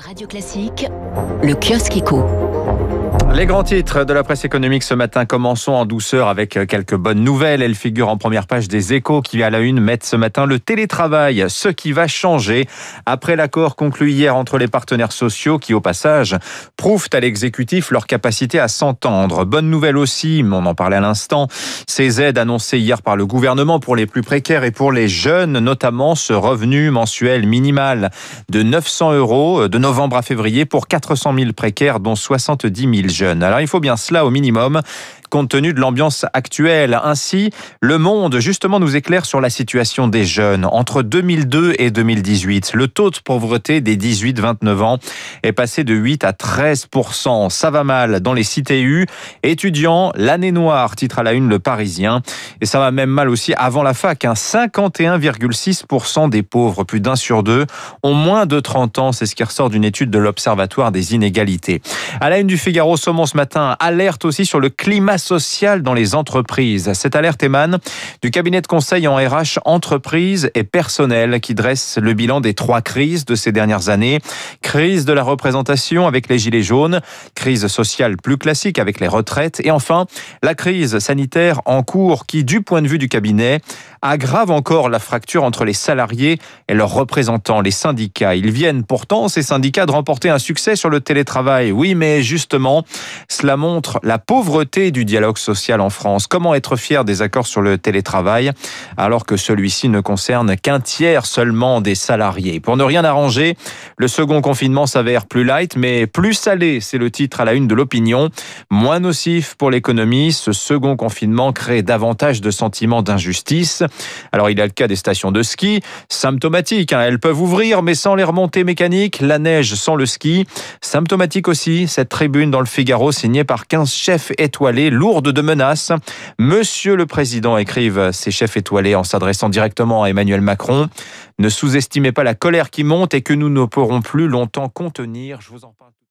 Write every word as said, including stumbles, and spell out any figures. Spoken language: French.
Radio Classique, le kiosque éco. Les grands titres de la presse économique ce matin, commençons en douceur avec quelques bonnes nouvelles. Elles figurent en première page des Échos qui, à la une, mettent ce matin le télétravail, ce qui va changer après l'accord conclu hier entre les partenaires sociaux qui, au passage, prouvent à l'exécutif leur capacité à s'entendre. Bonne nouvelle aussi, on en parlait à l'instant, ces aides annoncées hier par le gouvernement pour les plus précaires et pour les jeunes, notamment ce revenu mensuel minimal de neuf cents euros de novembre à février pour quatre cent mille précaires, dont soixante-dix mille jeunes. Alors il faut bien cela au minimum, compte tenu de l'ambiance actuelle. Ainsi, Le Monde, justement, nous éclaire sur la situation des jeunes. Entre deux mille deux et deux mille dix-huit, le taux de pauvreté des dix-huit vingt-neuf ans est passé de huit à treize pour cent. Ça va mal dans les C T U. Étudiants, l'année noire, titre à la une Le Parisien. Et ça va même mal aussi avant la fac. Hein. cinquante et un virgule six pour cent des pauvres, plus d'un sur deux, ont moins de trente ans. C'est ce qui ressort d'une étude de l'Observatoire des inégalités. À la une du Figaro, Saumon ce matin, alerte aussi sur le climat social dans les entreprises. Cette alerte émane du cabinet de conseil en R H entreprises et personnel qui dresse le bilan des trois crises de ces dernières années. Crise de la représentation avec les gilets jaunes, crise sociale plus classique avec les retraites et enfin la crise sanitaire en cours qui, du point de vue du cabinet, aggrave encore la fracture entre les salariés et leurs représentants, les syndicats. Ils viennent pourtant, ces syndicats, de remporter un succès sur le télétravail. Oui, mais justement, cela montre la pauvreté du dialogue social en France. Comment être fier des accords sur le télétravail alors que celui-ci ne concerne qu'un tiers seulement des salariés? Pour ne rien arranger, le second confinement s'avère plus light, mais plus salé. C'est le titre à la une de l'Opinion. Moins nocif pour l'économie, ce second confinement crée davantage de sentiments d'injustice. Alors il y a le cas des stations de ski, symptomatique, hein, elles peuvent ouvrir mais sans les remontées mécaniques, la neige sans le ski. Symptomatique aussi, cette tribune dans le Figaro signée par quinze chefs étoilés, lourde de menaces. Monsieur le Président, écrivent ces chefs étoilés en s'adressant directement à Emmanuel Macron. Ne sous-estimez pas la colère qui monte et que nous ne pourrons plus longtemps contenir. Je vous en parle.